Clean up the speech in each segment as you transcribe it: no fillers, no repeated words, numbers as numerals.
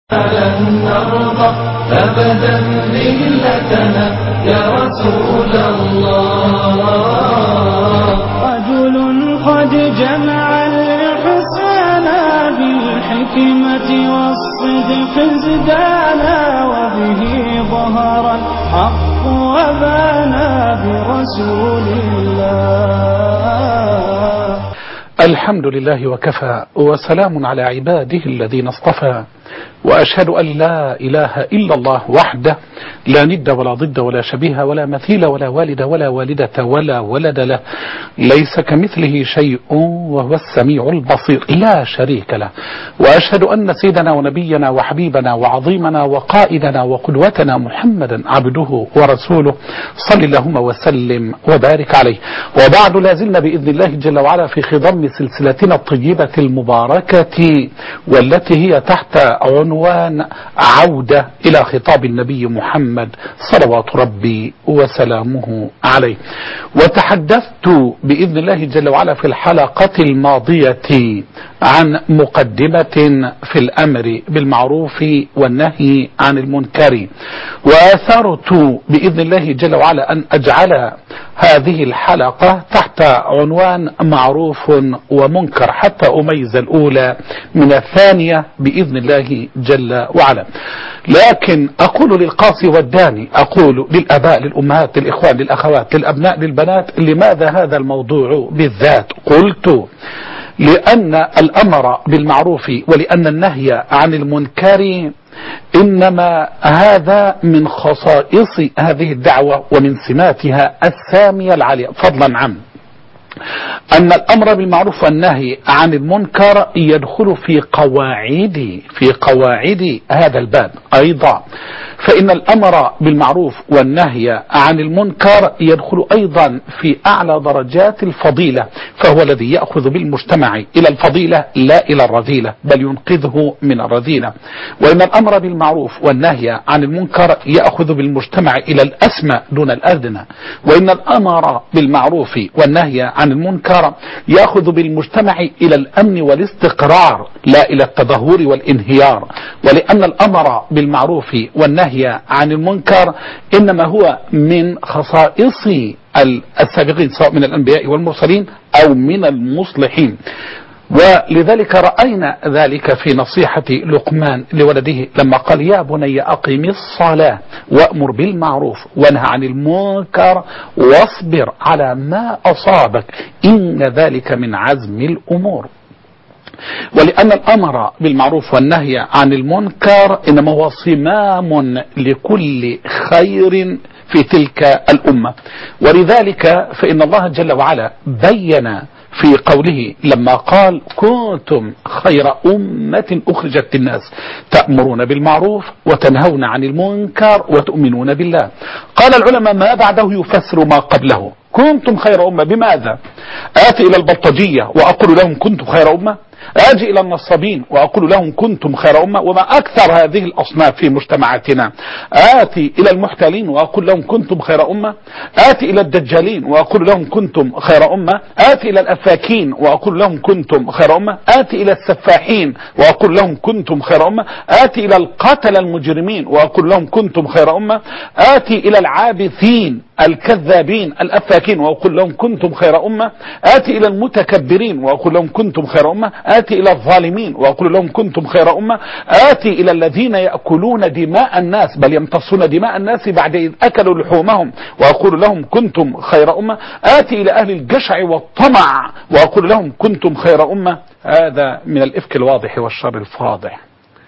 لن نرضى أبدا ذلتنا يا رسول الله. رجل قد جمع الحسنى بالحكمة والصدق ازدانا، وبه ظهر الحق وبانا برسول الله. الحمد لله وكفى، وسلام على عباده الذين اصطفى، وأشهد أن لا إله إلا الله وحده لا ند ولا ضد ولا شبيه ولا مثيل ولا والد ولا والدة ولا ولد له، ليس كمثله شيء وهو السميع البصير لا شريك له. وأشهد أن سيدنا ونبينا وحبيبنا وعظيمنا وقائدنا وقدوتنا محمدا عبده ورسوله، صل اللهم وسلم وبارك عليه. وبعد، لازلنا بإذن الله جل وعلا في خضم سلسلتنا الطيبة المباركة، والتي هي تحت عنوان عودة إلى خطاب النبي محمد صلوات ربي وسلامه عليه. وتحدثت بإذن الله جل وعلا في الحلقة الماضية عن مقدمة في الأمر بالمعروف والنهي عن المنكر، وآثرت بإذن الله جل وعلا أن أجعل هذه الحلقة تحت عنوان معروف ومنكر حتى أميز الأولى من الثانية بإذن الله جل وعلا. لكن أقول للقاصي والداني، أقول للأباء للأمهات للإخوان للأخوات للأبناء للبنات، لماذا هذا الموضوع بالذات؟ قلت لأن الأمر بالمعروف ولأن النهي عن المنكر إنما هذا من خصائص هذه الدعوة ومن سماتها السامية العالية، فضلا عن أن الأمر بالمعروف والنهي عن المنكر يدخل في قواعد هذا الباب أيضا. فإن الأمر بالمعروف والنهي عن المنكر يدخل أيضا في أعلى درجات الفضيلة، فهو الذي يأخذ بالمجتمع إلى الفضيلة لا إلى الرذيلة، بل ينقذه من الرذيلة. وإن الأمر بالمعروف والنهي عن المنكر يأخذ بالمجتمع إلى الأسمى دون الأدنى. وإن الأمر بالمعروف والنهي عن المنكر يأخذ بالمجتمع إلى الأمن والاستقرار لا إلى التدهور والانهيار. ولأن الأمر بالمعروف والنهي عن المنكر إنما هو من خصائص السابقين، سواء من الأنبياء والمرسلين أو من المصلحين. ولذلك رأينا ذلك في نصيحة لقمان لولده لما قال: يا بني أقم الصلاة وأمر بالمعروف وانهى عن المنكر واصبر على ما أصابك إن ذلك من عزم الأمور. ولأن الأمر بالمعروف والنهي عن المنكر إنما هو صمام لكل خير في تلك الأمة. ولذلك فإن الله جل وعلا بين في قوله لما قال: كنتم خير أمة أخرجت للناس تأمرون بالمعروف وتنهون عن المنكر وتؤمنون بالله. قال العلماء ما بعده يفسر ما قبله. كنتم خير أمة بماذا؟ آتي إلى البلطجية وأقول لهم كنتم خير أمة، آجي إلى النصابين وأقول لهم كنتم خير أمة، وما أكثر هذه الأصناف في مجتمعاتنا. آتي إلى المحتالين وأقول لهم كنتم خير أمة، آتي إلى الدجالين وأقول لهم كنتم خير أمة، آتي إلى الأفاكين وأقول لهم كنتم خير أمة، آتي إلى السفاحين وأقول لهم كنتم خير أمة، آتي إلى القتل المجرمين وأقول لهم كنتم خير أمة، آتي إلى العابثين الكذابين الأفاكين وأقول لهم كنتم خير أمة، آتي إلى المتكبرين وأقول لهم كنتم خير أمة، آتي إلى الظالمين وأقول لهم كنتم خير أمة، آتي إلى الذين يأكلون دماء الناس بل يمتصون دماء الناس بعد إذ أكلوا لحومهم وأقول لهم كنتم خير أمة، آتي إلى أهل الجشع والطمع وأقول لهم كنتم خير أمة. هذا من الإفك الواضح والشر الفاضح.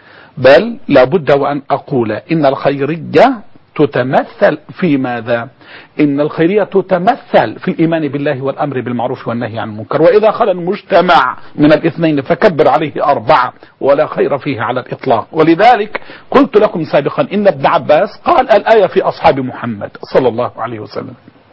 بل لابد وأن أقول إن الخيرية تتمثل في ماذا؟ إن الخيرية تتمثل في الإيمان بالله والأمر بالمعروف والنهي عن المنكر. وإذا خلى المجتمع من الاثنين فكبر عليه 4 ولا خير فيه على الإطلاق. ولذلك قلت لكم سابقا إن ابن عباس قال الآية في أصحاب محمد صلى الله عليه وسلم،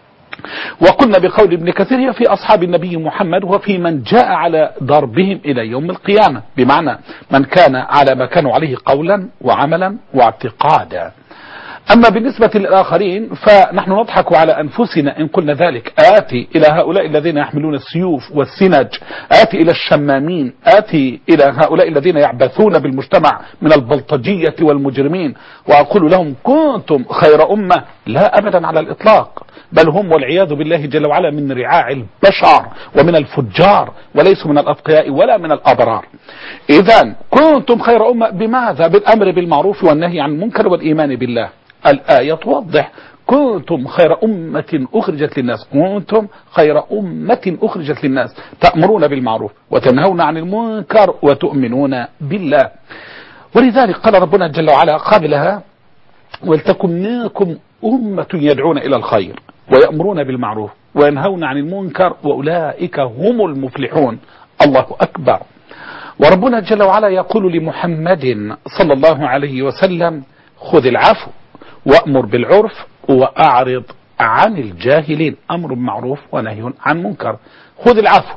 وقلنا بقول ابن كثير هي في أصحاب النبي محمد وفي من جاء على ضربهم إلى يوم القيامة، بمعنى من كان على ما كانوا عليه قولا وعملا واعتقادا. أما بالنسبة للآخرين فنحن نضحك على أنفسنا إن قلنا ذلك. آتي إلى هؤلاء الذين يحملون السيوف والسنج، آتي إلى الشمامين، آتي إلى هؤلاء الذين يعبثون بالمجتمع من البلطجية والمجرمين وأقول لهم كنتم خير أمة. لا أبدا على الإطلاق، بل هم والعياذ بالله جل وعلا من رعاع البشر ومن الفجار وليسوا من الأتقياء ولا من الأبرار. إذا كنتم خير أمة بماذا؟ بالأمر بالمعروف والنهي عن المنكر والإيمان بالله. الآية توضح كنتم خير أمة أخرجت للناس، كنتم خير أمة أخرجت للناس تأمرون بالمعروف وتنهون عن المنكر وتؤمنون بالله. ولذلك قال ربنا جل وعلا قبلها ولتكن منكم أمة يدعون إلى الخير ويأمرون بالمعروف وينهون عن المنكر وأولئك هم المفلحون. الله أكبر. وربنا جل وعلا يقول لمحمد صلى الله عليه وسلم خذ العفو وأمر بالعرف وأعرض عن الجاهلين. أمر بالمعروف ونهي عن منكر. خذ العفو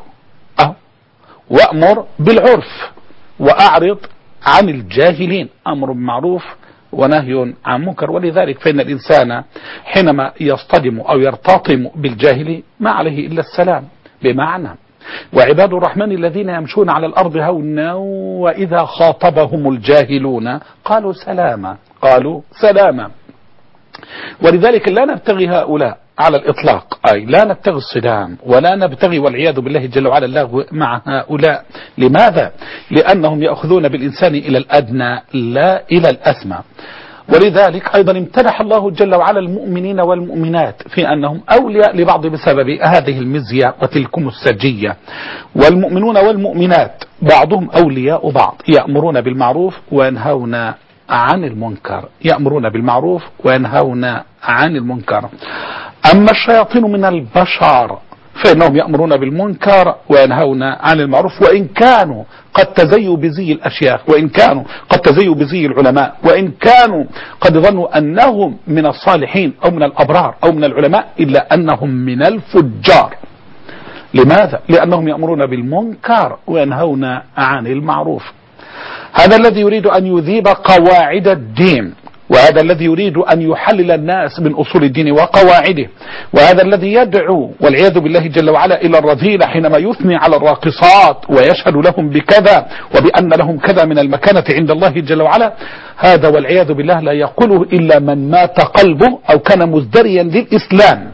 وأمر بالعرف وأعرض عن الجاهلين. أمر بالمعروف ونهي عن منكر. ولذلك فإن الإنسان حينما يصطدم أو يرتطم بالجاهل ما عليه إلا السلام. بمعنى وعباد الرحمن الذين يمشون على الأرض هونا وإذا خاطبهم الجاهلون قالوا سلاما، قالوا سلاما. ولذلك لا نبتغي هؤلاء على الإطلاق، أي لا نبتغي الصدام ولا نبتغي والعياذ بالله جل وعلا اللغو مع هؤلاء. لماذا؟ لأنهم يأخذون بالإنسان إلى الأدنى لا إلى الأسمى. ولذلك أيضا امتدح الله جل وعلا المؤمنين والمؤمنات في أنهم أولياء لبعض بسبب هذه المزية وتلكم السجية. والمؤمنون والمؤمنات بعضهم أولياء بعض، يأمرون بالمعروف وينهون عن المنكر، يأمرون بالمعروف وينهون عن المنكر. أما الشياطين من البشر فإنهم يأمرون بالمنكر وينهون عن المعروف، وإن كانوا قد تزيوا بزي الأشياخ، وإن كانوا قد تزيوا بزي العلماء، وإن كانوا قد ظنوا أنهم من الصالحين أو من الأبرار أو من العلماء، إلا أنهم من الفجار. لماذا؟ لأنهم يأمرون بالمنكر وينهون عن المعروف. هذا الذي يريد أن يذيب قواعد الدين، وهذا الذي يريد أن يحلل الناس من أصول الدين وقواعده، وهذا الذي يدعو والعياذ بالله جل وعلا إلى الرذيلة حينما يثني على الراقصات ويشهد لهم بكذا وبأن لهم كذا من المكانة عند الله جل وعلا. هذا والعياذ بالله لا يقوله إلا من مات قلبه أو كان مزدريا للإسلام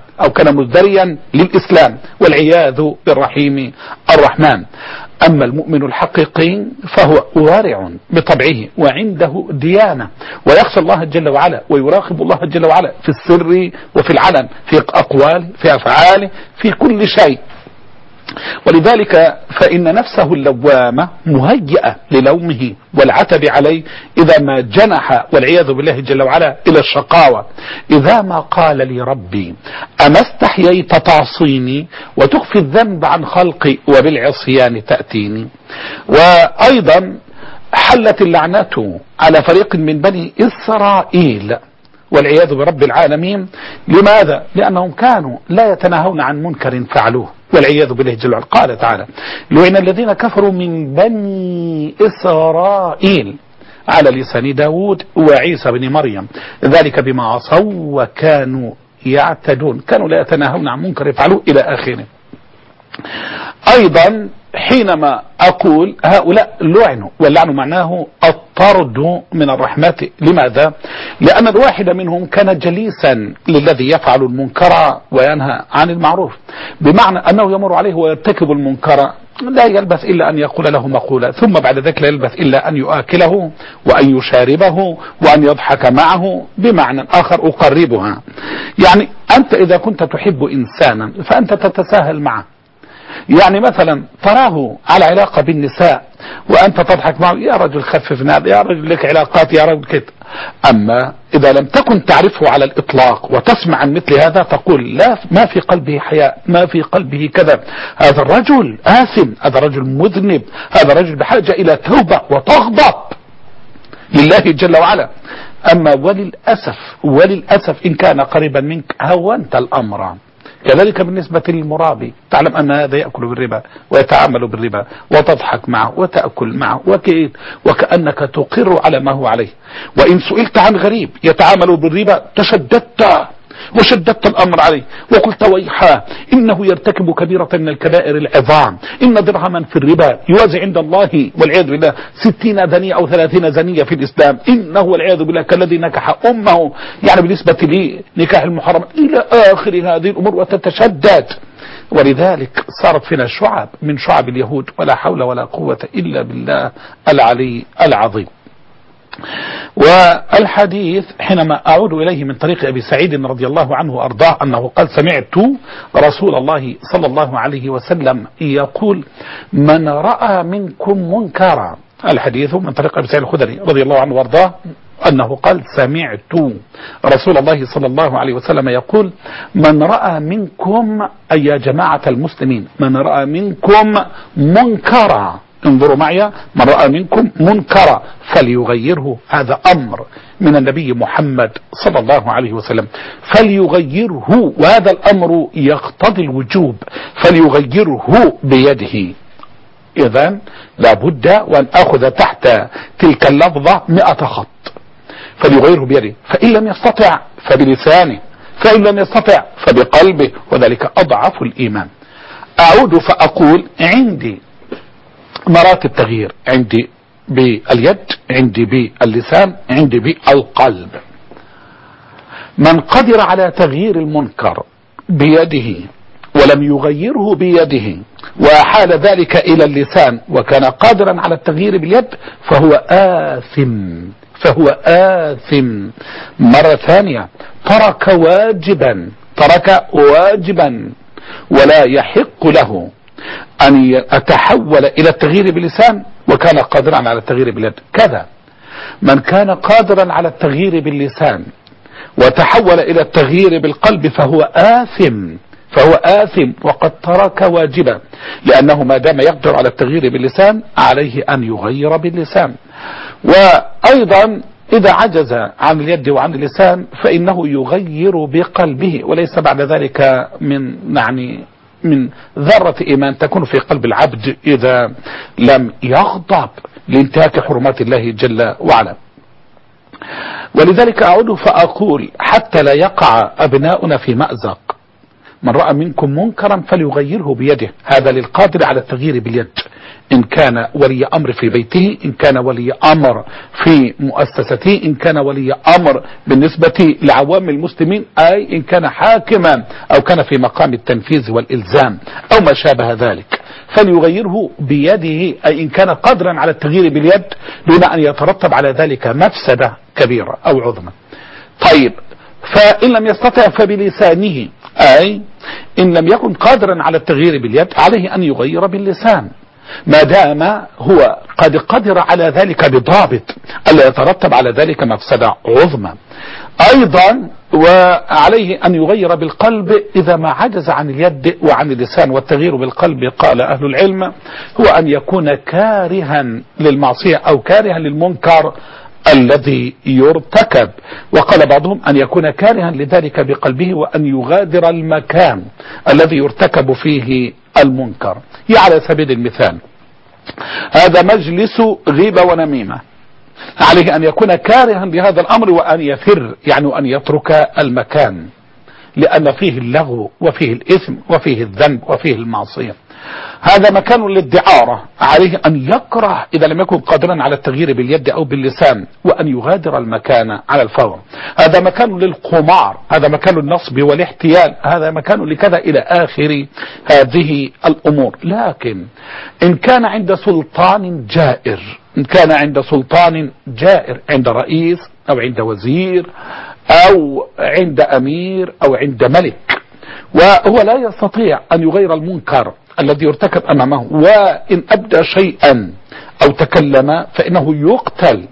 والعياذ بالرحيم الرحمن. أما المؤمن الحقيقي فهو وارع بطبعه وعنده ديانة ويخشى الله جل وعلا ويراقب الله جل وعلا في السر وفي العلن، في أقواله في أفعاله في كل شيء. ولذلك فإن نفسه اللوامة مهيئة للومه والعتب عليه إذا ما جنح والعياذ بالله جل وعلا إلى الشقاوة. إذا ما قال لي ربي أما استحييت تعصيني وتخفي الذنب عن خلقي وبالعصيان تأتيني. وأيضا حلت اللعنة على فريق من بني إسرائيل والعياذ برب العالمين. لماذا؟ لأنهم كانوا لا يتناهون عن منكر فعلوه والعياذ بالله جل وعلا. قال تعالى لعن الذين كفروا من بني إسرائيل على لسان داود وعيسى بن مريم ذلك بما عصوا وكانوا يعتدون، كانوا لا يتناهون عن منكر فعلوه إلى آخره. أيضا حينما أقول هؤلاء لعنوا، واللعن معناه الطرد من الرحمة. لماذا؟ لأن الواحد منهم كان جليسا للذي يفعل المنكر وينهى عن المعروف، بمعنى أنه يمر عليه ويرتكب المنكر لا يلبث إلا أن يقول له مقولة، ثم بعد ذلك لا يلبث إلا أن يؤكله وأن يشاربه وأن يضحك معه. بمعنى آخر أقربها، يعني أنت إذا كنت تحب إنسانا فأنت تتساهل معه، يعني مثلا تراه على علاقة بالنساء وأنت تضحك معه، يا رجل خفف هذا، يا رجل لك علاقات، يا رجل كده. أما إذا لم تكن تعرفه على الإطلاق وتسمع عن مثل هذا تقول لا، ما في قلبه حياء، ما في قلبه كذا، هذا الرجل آثم، هذا الرجل مذنب، هذا الرجل بحاجة إلى توبة وتغضب لله جل وعلا. أما وللأسف إن كان قريبا منك هونت الأمر، كذلك بالنسبة للمرابي، تعلم أن هذا يأكل بالربا ويتعامل بالربا وتضحك معه وتأكل معه وكأنك تقر على ما هو عليه. وإن سئلت عن غريب يتعامل بالربا تشددت وشددت الأمر عليه وقلت ويحا إنه يرتكب كبيرة من الكبائر العظام، إن درهما في الربا يوازي عند الله والعياذ بالله 60 زنية أو 30 زنية في الإسلام، إنه والعياذ بالله كالذي نكح أمه، يعني بالنسبة لي نكاح المحرم إلى آخر هذه الأمور وتتشدد. ولذلك صارت فينا شعب من شعب اليهود، ولا حول ولا قوة إلا بالله العلي العظيم. والحديث حينما أعود إليه من طريق أبي سعيد رضي الله عنه وأرضاه أنه قال سمعت رسول الله صلى الله عليه وسلم يقول من رأى منكم منكرا. الحديث من طريق أبي سعيد الخدري رضي الله عنه وأرضاه أنه قال سمعت رسول الله صلى الله عليه وسلم يقول من رأى منكم أي يا جماعة المسلمين من رأى منكم منكرا، انظروا معي، من رأى منكم منكرا فليغيره، هذا أمر من النبي محمد صلى الله عليه وسلم، فليغيره، وهذا الأمر يقتضي الوجوب، فليغيره بيده. إذن لابد وأن أخذ تحت تلك اللفظة 100 خط، فليغيره بيده، فإن لم يستطع فبلسانه، فإن لم يستطع فبقلبه، وذلك أضعف الإيمان. أعود فأقول عندي مراتب تغيير، عندي باليد، عندي باللسان، عندي بالقلب. من قدر على تغيير المنكر بيده ولم يغيره بيده وحال ذلك إلى اللسان وكان قادرا على التغيير باليد فهو آثم. مرة ثانية ترك واجبا ولا يحق له أن يتحول إلى التغيير باللسان وكان قادرا على التغيير باليد. كذا من كان قادرا على التغيير باللسان وتحول إلى التغيير بالقلب فهو آثم وقد ترك واجبا، لأنه ما دام يقدر على التغيير باللسان عليه أن يغير باللسان. وأيضا إذا عجز عن اليد وعن اللسان فإنه يغير بقلبه، وليس بعد ذلك من ذرة إيمان تكون في قلب العبد إذا لم يغضب لانتهاك حرمات الله جل وعلا. ولذلك أعود فأقول حتى لا يقع أبناؤنا في مأزق، من رأى منكم منكرا فليغيره بيده، هذا للقادر على التغيير باليد، إن كان ولي أمر في بيته، إن كان ولي أمر في مؤسسته، إن كان ولي أمر بالنسبة لعوام المسلمين، أي إن كان حاكما أو كان في مقام التنفيذ والإلزام أو ما شابه ذلك، فليغيره بيده، أي إن كان قادرا على التغيير باليد دون أن يترتب على ذلك مفسدة كبيرة أو عظمى. طيب، فإن لم يستطع فبلسانه، أي إن لم يكن قادرا على التغيير باليد عليه أن يغير باللسان، ما دام هو قد قدر على ذلك بضابط ألا يترتب على ذلك مفسدة عظمى. أيضا وعليه أن يغير بالقلب إذا ما عجز عن اليد وعن اللسان. والتغيير بالقلب قال أهل العلم هو أن يكون كارها للمعصية أو كارها للمنكر الذي يرتكب، وقال بعضهم أن يكون كارها لذلك بقلبه وأن يغادر المكان الذي يرتكب فيه المنكر. على سبيل المثال هذا مجلس غيبة ونميمة، عليه أن يكون كارها لهذا الأمر وأن يفر، يعني أن يترك المكان، لأن فيه اللغو وفيه الإثم وفيه الذنب وفيه المعصية. هذا مكان للدعارة، عليه أن يكره إذا لم يكن قادرا على التغيير باليد أو باللسان وأن يغادر المكان على الفور. هذا مكان للقمار، هذا مكان النصب والاحتيال، هذا مكان لكذا إلى آخر هذه الأمور. لكن إن كان عند سلطان جائر، إن كان عند سلطان جائر، عند رئيس أو عند وزير أو عند أمير أو عند ملك، وهو لا يستطيع أن يغير المنكر الذي يرتكب أمامه، وإن أبدى شيئا أو تكلم فإنه يقتل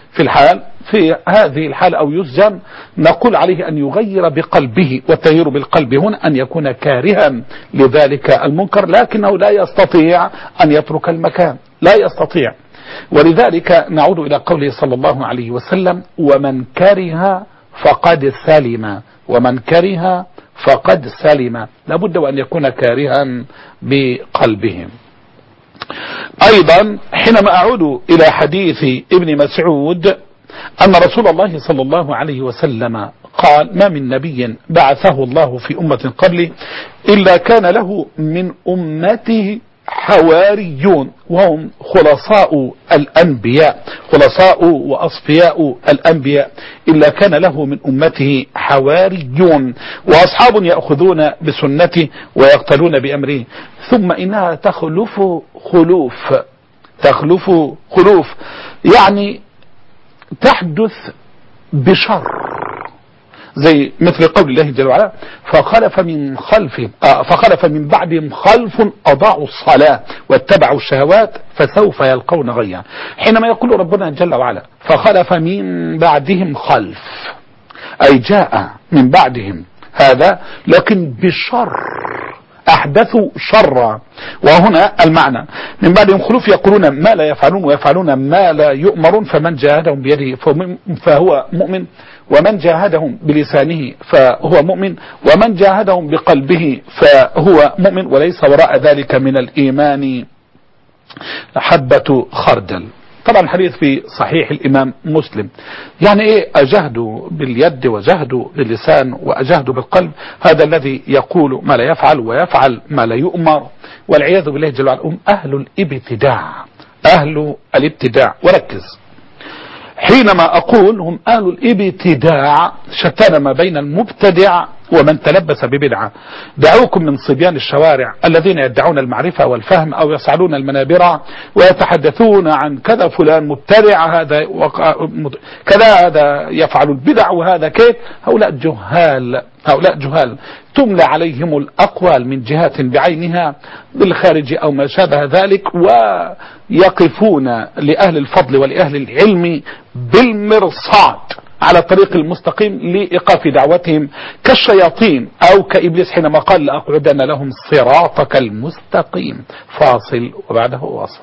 في هذه الحالة أو يسجن، نقول عليه أن يغير بقلبه. والتغيير بالقلب هنا أن يكون كارها لذلك المنكر، لكنه لا يستطيع أن يترك المكان، لا يستطيع. ولذلك نعود إلى قوله صلى الله عليه وسلم: ومن كره فقد سلم، ومن كره فقد سلم. لابد وأن يكون كارها بقلبهم. أيضا حينما أعود إلى حديث ابن مسعود أن رسول الله صلى الله عليه وسلم قال: ما من نبي بعثه الله في أمة قبلي إلا كان له من أمته حواريون وهم خلصاء الأنبياء، خلصاء وأصفياء الأنبياء، إلا كان له من أمته حواريون وأصحاب يأخذون بسنته ويقتلون بأمره، ثم إنها تخلف خلوف، يعني تحدث بشر، زي مثل قول الله جل وعلا: فخلف من بعدهم خلف أضاعوا الصلاة واتبعوا الشهوات فسوف يلقون غيا. حينما يقول ربنا جل وعلا فخلف من بعدهم خلف، أي جاء من بعدهم هذا لكن بشر، أحدثوا شرا. وهنا المعنى من بعدهم خلوف يقولون ما لا يفعلون ويفعلون ما لا يؤمرون، فمن جاهدهم بيده فهو مؤمن، ومن جاهدهم بلسانه فهو مؤمن، ومن جاهدهم بقلبه فهو مؤمن، وليس وراء ذلك من الإيمان حبة خردل. طبعا الحديث في صحيح الإمام مسلم. يعني إيه أجهدوا باليد وجهدوا باللسان وأجهدوا بالقلب؟ هذا الذي يقول ما لا يفعل ويفعل ما لا يؤمر، والعياذ بالله جل وعلا. هم أهل الابتداع. وركز، حينما أقول هم أهل الابتداع شتان ما بين المبتدع ومن تلبس ببدعة. دعوكم من صبيان الشوارع الذين يدعون المعرفة والفهم أو يصعدون المنابر ويتحدثون عن كذا فلان مبتدع، هذا كذا، هذا يفعل البدع وهذا كيف. هؤلاء جهال تملى عليهم الأقوال من جهات بعينها بالخارج أو ما شابه ذلك، ويقفون لأهل الفضل ولأهل العلم بالمرصاد على الطريق المستقيم لإيقاف دعوتهم كالشياطين أو كإبليس حينما قال: لأقعدن لهم صراطك المستقيم. فاصل وبعده واصل.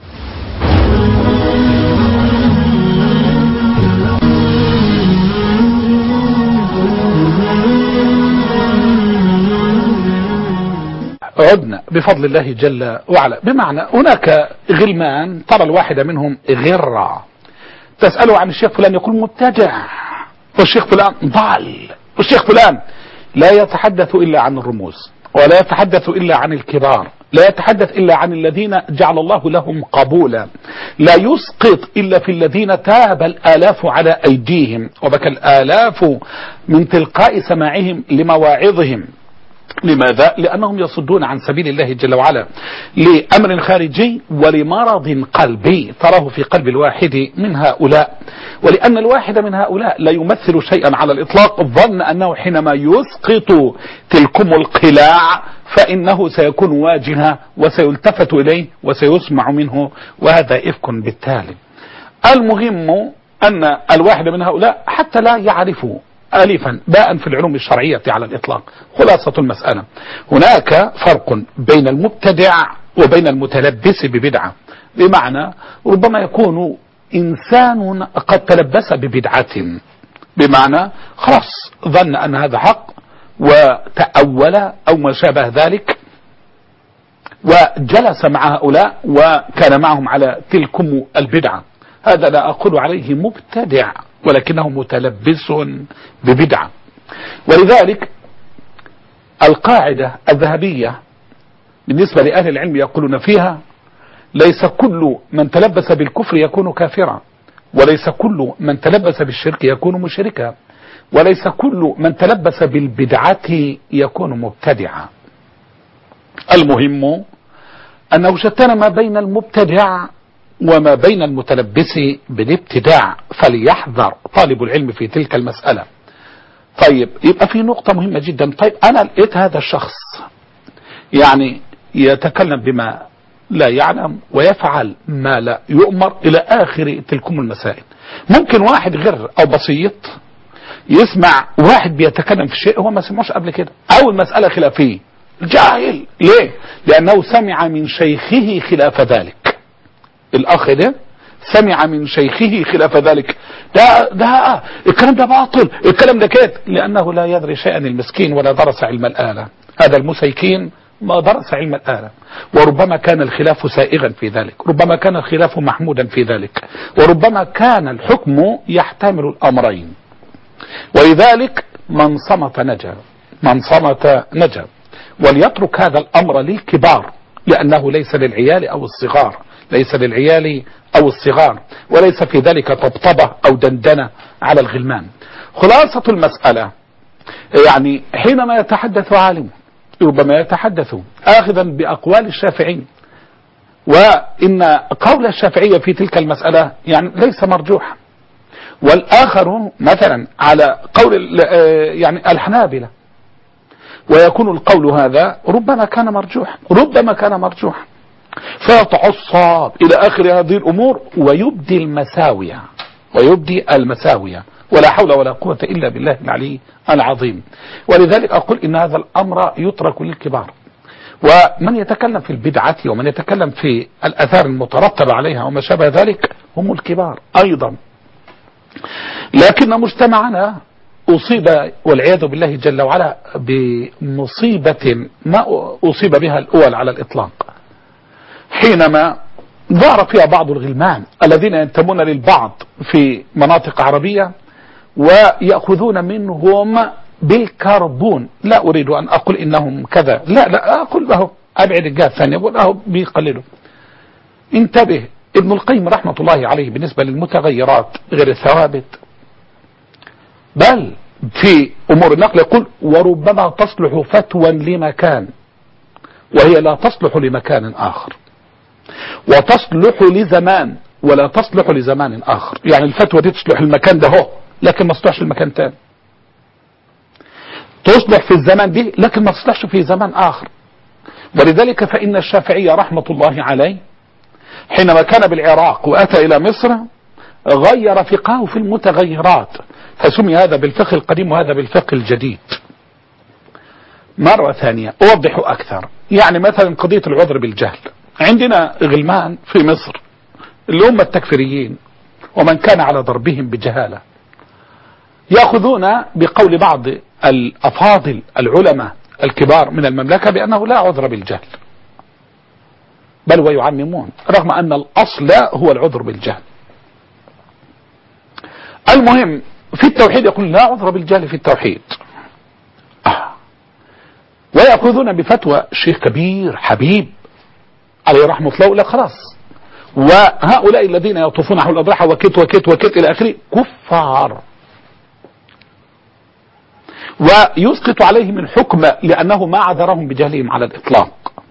عدنا بفضل الله جل وعلا. بمعنى هناك غلمان ترى الواحد منهم غرة، تسأله عن الشيخ فلان يقول مبتدع، والشيخ فلان ضال، والشيخ فلان لا يتحدث إلا عن الرموز، ولا يتحدث إلا عن الكبار، لا يتحدث إلا عن الذين جعل الله لهم قبولا، لا يسقط إلا في الذين تاب الآلاف على أيديهم وبكى الآلاف من تلقاء سماعهم لمواعظهم. لماذا؟ لأنهم يصدون عن سبيل الله جل وعلا لأمر خارجي ولمرض قلبي تراه في قلب الواحد من هؤلاء، ولأن الواحد من هؤلاء لا يمثل شيئا على الإطلاق، ظن أنه حينما يسقط تلكم القلاع فإنه سيكون واجها وسيلتفت إليه وسيسمع منه، وهذا إفك بالتالي. المهم أن الواحد من هؤلاء حتى لا يعرفوا آلفا باء في العلوم الشرعية على الإطلاق. خلاصة المسألة، هناك فرق بين المبتدع وبين المتلبس ببدعة. بمعنى ربما يكون إنسان قد تلبس ببدعة، بمعنى خلاص ظن أن هذا حق وتأول أو ما شابه ذلك، وجلس مع هؤلاء وكان معهم على تلكم البدعة. هذا لا أقول عليه مبتدع، ولكنه متلبس ببدعة. ولذلك القاعدة الذهبية بالنسبة لأهل العلم يقولون فيها: ليس كل من تلبس بالكفر يكون كافرا، وليس كل من تلبس بالشرك يكون مشركا، وليس كل من تلبس بالبدعة يكون مبتدعا. المهم أنه شتان ما بين المبتدع وما بين المتلبس بالابتداع، فليحذر طالب العلم في تلك المسألة. طيب، يبقى في نقطة مهمة جدا. طيب أنا لقيت هذا الشخص يعني يتكلم بما لا يعلم ويفعل ما لا يؤمر إلى آخر تلكم المسائل. ممكن واحد غير أو بسيط يسمع واحد بيتكلم في شيء هو ما سمعش قبل كده، أو المسألة خلافية، جاهل. ليه؟ لأنه سمع من شيخه خلاف ذلك. الأخ ده سمع من شيخه خلاف ذلك، ده الكلام ده باطل، الكلام ده كده، لأنه لا يدري شيئا المسكين ولا درس علم الآلة. هذا المسيكين ما درس علم الآلة، وربما كان الخلاف سائغا في ذلك، ربما كان الخلاف محمودا في ذلك، وربما كان الحكم يحتمل الأمرين. ولذلك من صمت نجا، من صمت نجا. وليترك هذا الأمر للكبار، لأنه ليس للعيال أو الصغار، ليس للعيال أو الصغار، وليس في ذلك طبطبة أو دندنة على الغلمان. خلاصة المسألة يعني حينما يتحدث عالم ربما يتحدث آخذا بأقوال الشافعي، وإن قول الشافعية في تلك المسألة يعني ليس مرجوحا، والآخر مثلا على قول يعني الحنابلة، ويكون القول هذا ربما كان مرجوحا، ربما كان مرجوحا، فيتعصب إلى آخر هذه الأمور ويبدي المساوية، ويبدي المساوية، ولا حول ولا قوة إلا بالله العلي العظيم. ولذلك أقول إن هذا الأمر يترك للكبار، ومن يتكلم في البدعة ومن يتكلم في الأثار المترتبة عليها وما شابه ذلك هم الكبار أيضا. لكن مجتمعنا أصيب والعياذ بالله جل وعلا بمصيبة ما أصيب بها الأول على الإطلاق، حينما ظهر فيها بعض الغلمان الذين ينتمون للبعض في مناطق عربية ويأخذون منهم بالكربون. لا أريد أن أقول إنهم كذا، لا أقول له أبعد الجهة الثانية، أقول له بيقللوا. انتبه، ابن القيم رحمة الله عليه بالنسبة للمتغيرات غير الثوابت بل في أمور النقل يقول وربما تصلح فتوى لمكان وهي لا تصلح لمكان آخر، وتصلح لزمان ولا تصلح لزمان آخر. يعني الفتوى دي تصلح المكان ده هو لكن ما تصلحش المكان تاني، تصلح في الزمان دي لكن ما تصلحش في زمان آخر. ولذلك فإن الشافعي رحمة الله عليه حينما كان بالعراق وأتى إلى مصر غير فقهه في المتغيرات، فسمي هذا بالفقه القديم وهذا بالفقه الجديد. مرة ثانية أوضح أكثر، يعني مثلا قضية العذر بالجهل، عندنا غلمان في مصر اللي هم التكفيريين ومن كان على ضربهم بجهالة يأخذون بقول بعض الأفاضل العلماء الكبار من المملكة بأنه لا عذر بالجهل، بل ويعممون رغم أن الأصل هو العذر بالجهل. المهم في التوحيد يقول لا عذر بالجهل في التوحيد، ويأخذون بفتوى شيخ كبير حبيب عليه رحمة الله ولا خلاص، وهؤلاء الذين يطوفون حول الأضرحة وكت وكت وكت إلى آخره كفار، ويسقط عليهم الحكم لأنه ما عذرهم بجهلهم على الإطلاق.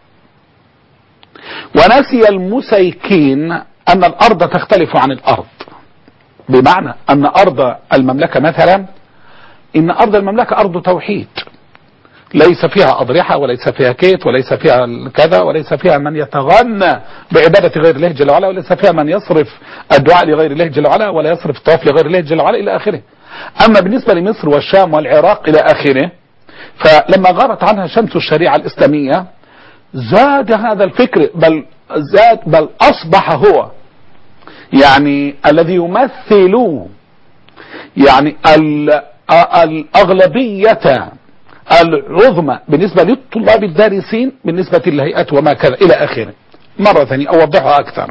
ونسي المسيكين أن الأرض تختلف عن الأرض، بمعنى أن أرض المملكة مثلا إن أرض المملكة أرض توحيد ليس فيها أضرحة وليس فيها كيت وليس فيها كذا وليس فيها من يتغنى بعبادة غير الله جل وعلا وليس فيها من يصرف الدعاء لغير الله جل وعلا ولا يصرف الطواف لغير الله جل وعلا إلى آخره. أما بالنسبة لمصر والشام والعراق إلى آخره فلما غابت عنها شمس الشريعة الإسلامية زاد هذا الفكر بل أصبح هو يعني الذي يمثل يعني الأغلبية العظمى بالنسبة للطلاب الدارسين بالنسبة للهيئات وما كذا إلى آخره. مرة ثانية أوضحها أكثر،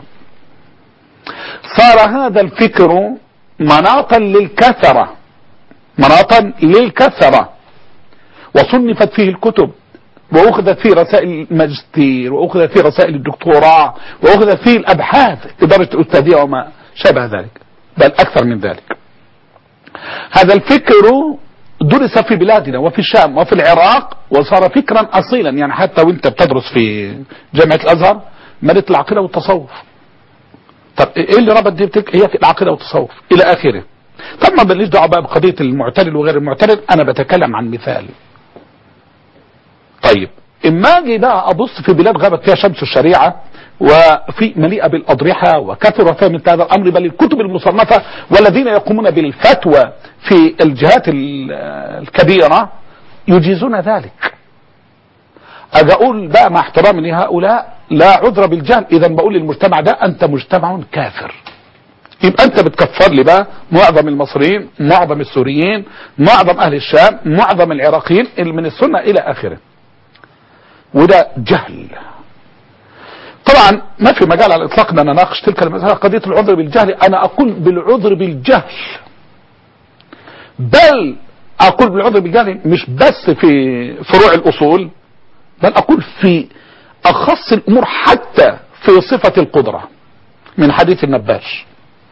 صار هذا الفكر مناطا للكثرة، مناطا للكثرة، وصنفت فيه الكتب وأخذت فيه رسائل الماجستير وأخذت فيه رسائل الدكتوراه وأخذت فيه الأبحاث لدرجة الأستاذية وما شابه ذلك بل أكثر من ذلك. هذا الفكر درس في بلادنا وفي الشام وفي العراق وصار فكرا أصيلا، يعني حتى وانت بتدرس في جامعة الأزهر مادة العقيدة والتصوف. طب ايه اللي ربط دي هي العقيدة والتصوف إلى آخره. طب ما بليش دعوة بقى بقضية المعتدل وغير المعتدل، أنا بتكلم عن مثال. طيب إما أجي بقى أبص في بلاد غابت فيها شمس الشريعة وفي مليئة بالأضرحة وكثر فيها من هذا الأمر، بل الكتب المصنفة والذين يقومون بالفتوى في الجهات الكبيرة يجيزون ذلك. أجي أقول بقى مع احترامي لهؤلاء لا عذر بالجهل، إذا بقول للمجتمع ده أنت مجتمع كافر، يبقى انت بتكفر لي بقى معظم المصريين، معظم السوريين، معظم اهل الشام، معظم العراقيين من السنة الى اخره. وده جهل. طبعا ما في مجال على الاطلاق ان انا اناقش تلك المسألة، قضية العذر بالجهل. انا اقول بالعذر بالجهل، بل اقول بالعذر بالجهل مش بس في فروع الاصول، بل اقول في اخص الامور، حتى في صفة القدرة من حديث النباش.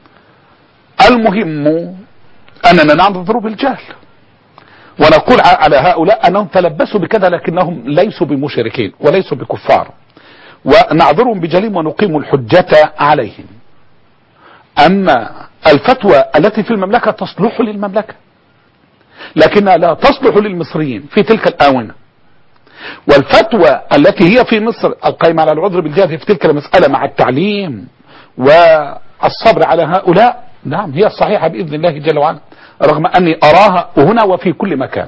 المهم اننا نعذر بالجهل ونقول على هؤلاء انهم تلبسوا بكذا لكنهم ليسوا بمشركين وليسوا بكفار، ونعذرهم بجليم ونقيم الحجة عليهم. اما الفتوى التي في المملكة تصلح للمملكة لكنها لا تصلح للمصريين في تلك الآونة، والفتوى التي هي في مصر القائمة على العذر بالجهل في تلك المسألة مع التعليم والصبر على هؤلاء، نعم هي الصحيحة بإذن الله جل وعلا، رغم أني أراها هنا وفي كل مكان.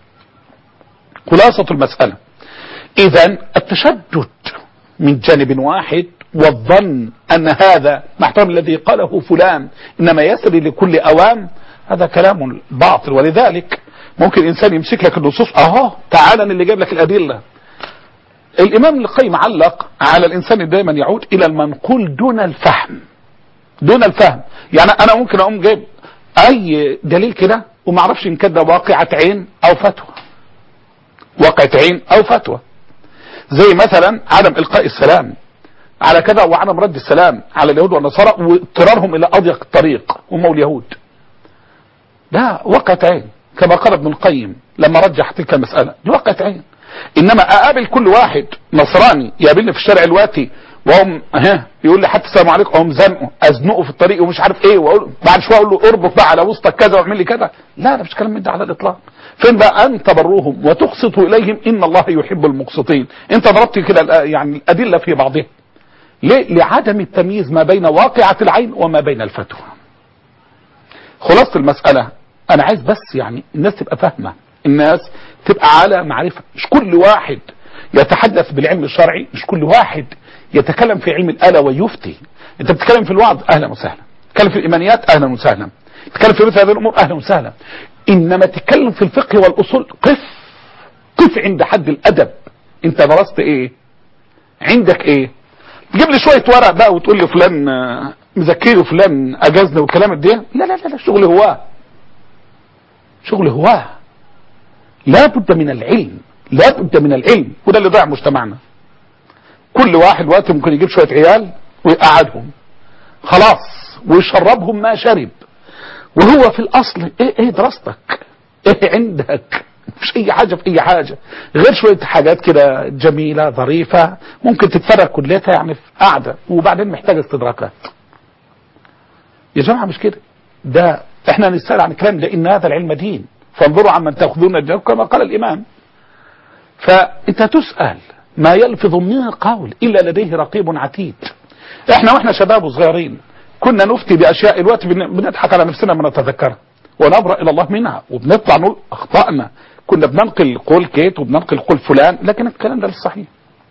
خلاصة المسألة إذن التشدد من جانب واحد والظن أن هذا محترم الذي قاله فلان إنما يسري لكل أوام، هذا كلام باطل. ولذلك ممكن إنسان يمسك لك النصوص، أهو تعالى اللي جاب لك الأدلة. الإمام القيم علق على الإنسان دائما يعود إلى المنقول دون الفهم، دون الفهم. يعني أنا ممكن أقوم جايب أي دليل كده وما أعرفش إن كان ده واقعة عين أو فتوى، واقعة عين أو فتوى، زي مثلا عدم إلقاء السلام على كذا وعدم رد السلام على اليهود والنصارى واضطرارهم إلى أضيق الطريق هم اليهود، ده واقعة عين كما قال ابن القيم لما رجح تلك المسألة، دي واقعة عين. إنما أقابل كل واحد نصراني يقابلني في الشارع الوقتي وهم يقول لي حتى السلام عليكم، هم ازنقه في الطريق ومش عارف ايه، واقول بعد شويه اقول له اربط بقى على وسطك كذا واعمل لي كذا، لا مش كلام من ده على الاطلاق. فين بقى ان تبروهم وتقسطوا اليهم ان الله يحب المقسطين؟ انت ضربت كده يعني الادله في بعضها، ليه؟ لعدم التمييز ما بين واقعة العين وما بين الفتوى. خلاصة المسألة انا عايز بس يعني الناس تبقى فاهمة، الناس تبقى على معرفة، مش كل واحد يتحدث بالعلم الشرعي، مش كل واحد يتكلم في علم الآلة ويفتي. انت بتتكلم في الوعظ اهلا وسهلا، تتكلم في الايمانيات اهلا وسهلا، تتكلم في مثل هذه الامور اهلا وسهلا، انما تتكلم في الفقه والاصول قف عند حد الادب. انت درست ايه؟ عندك ايه؟ تجيب لي شويه ورق بقى وتقول لي فلان مذكري وفلان اجازني والكلام ده، لا لا لا، شغل هواه، شغل هواه. لا بد من العلم، لا بد من العلم، وده اللي ضيع مجتمعنا. كل واحد وقت ممكن يجيب شويه عيال ويقعدهم خلاص ويشربهم ما شرب، وهو في الاصل ايه دراستك؟ ايه عندك؟ مش اي حاجه في اي حاجه غير شويه حاجات كده جميله ظريفه ممكن تتفرج كليتها يعني في قعده، وبعدين محتاج استدراكات. يا جماعه مش كده، ده احنا نسال عن الكلام ده، ان هذا العلم دين فانظروا عمن تاخذون الجواب كما قال الامام. فانت تسال ما يلفظ من قول الا لديه رقيب عتيد. احنا واحنا شباب وصغيرين كنا نفتي باشياء الوقت بنضحك على نفسنا ما نتذكرها ونبرأ الى الله منها، وبنطلع نقول اخطأنا، كنا بننقل قول كيت وبننقل قول فلان، لكن الكلام ده مش صحيح.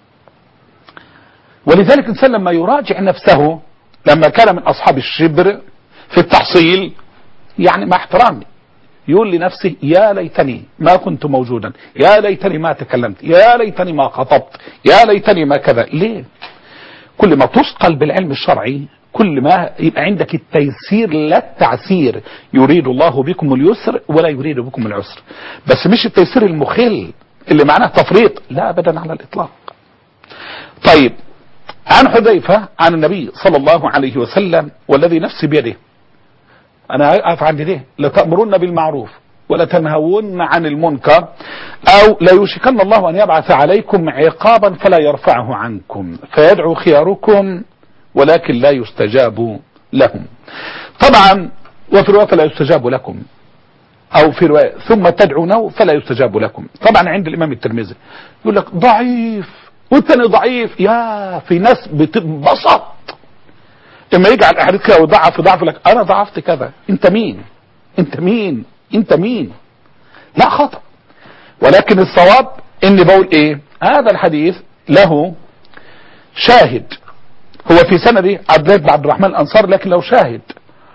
ولذلك الانسان لما يراجع نفسه لما كان من اصحاب الشبر في التحصيل، يعني مع احترامي يقول لنفسه يا ليتني ما كنت موجودا، يا ليتني ما تكلمت، يا ليتني ما خطبت، يا ليتني ما كذا. ليه؟ كل ما تثقل بالعلم الشرعي كل ما يبقى عندك التيسير لا التعسير، يريد الله بكم اليسر ولا يريد بكم العسر، بس مش التيسير المخل اللي معناه تفريط، لا ابدا على الاطلاق. طيب عن حذيفة عن النبي صلى الله عليه وسلم والذي نفسي بيده، انا اقف عند ده، لتأمرن بالمعروف ولا تنهون عن المنكر او لا يوشكن الله ان يبعث عليكم عقابا فلا يرفعه عنكم فيدعو خياركم ولكن لا يستجاب لهم. طبعا وفي رواية فلا يستجاب لكم، او في رواية ثم تدعونه فلا يستجاب لكم. طبعا عند الامام الترمذي يقول لك ضعيف والثاني ضعيف، يا في ناس بتتبسط اما يجعل الاحاديث كده ويضعف لك انا ضعفت كذا، انت مين؟ انت مين؟ انت مين؟ لا خطأ. ولكن الصواب اني بقول ايه؟ هذا الحديث له شاهد، هو في سنده عبد الله بن عبد الرحمن الانصار لكن له شاهد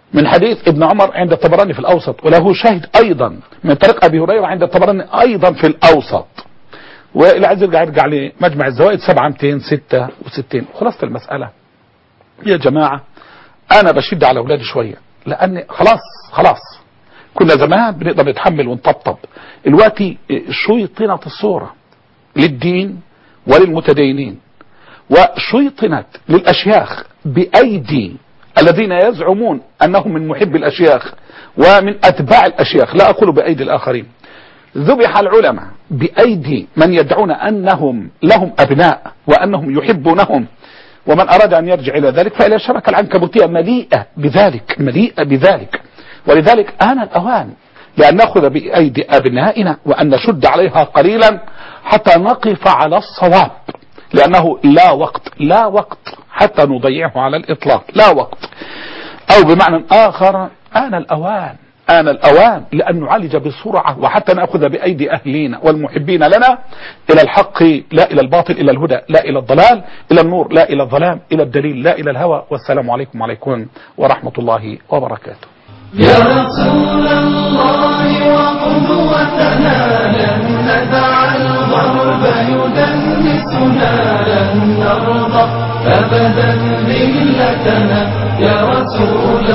من حديث ابن عمر عند الطبراني في الأوسط، وله شاهد أيضا من طريق أبي هريرة عند الطبراني أيضا في الأوسط. واللي عايز يرجع لمجمع الزوائد 7266. خلاصة المسألة يا جماعة، أنا بشد على أولادي شوية، لأن خلاص كنا زمان بنقدر نتحمل ونطبطب. دلوقتي شيطنت الصورة للدين وللمتدينين، وشيطنت للأشياخ بأيدي الذين يزعمون أنهم من محب الأشياخ ومن أتباع الأشياخ، لا أقول بأيدي الآخرين. ذبح العلماء بأيدي من يدعون أنهم لهم أبناء وأنهم يحبونهم، ومن أراد أن يرجع إلى ذلك فإلى الشبكة العنكبوتية مليئة بذلك. ولذلك آن الأوان لأن نأخذ بأيدي أبنائنا وأن نشد عليها قليلا حتى نقف على الصواب، لأنه لا وقت حتى نضيعه على الإطلاق، لا وقت. أو بمعنى آخر آن الأوان لأن نعالج بسرعة، وحتى نأخذ بأيدي أهلينا والمحبين لنا إلى الحق لا إلى الباطل، إلى الهدى لا إلى الضلال، إلى النور لا إلى الظلام، إلى الدليل لا إلى الهوى. والسلام عليكم ورحمة الله وبركاته. يا رسول الله وقدوتنا، لن ندع الغرب يدنسنا، لن نرضى أبدا ذلتنا يا رسول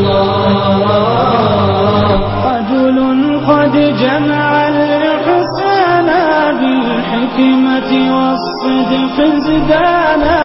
الله. رجل قد جمع الحسنى بالحكمة والصدق زدانا.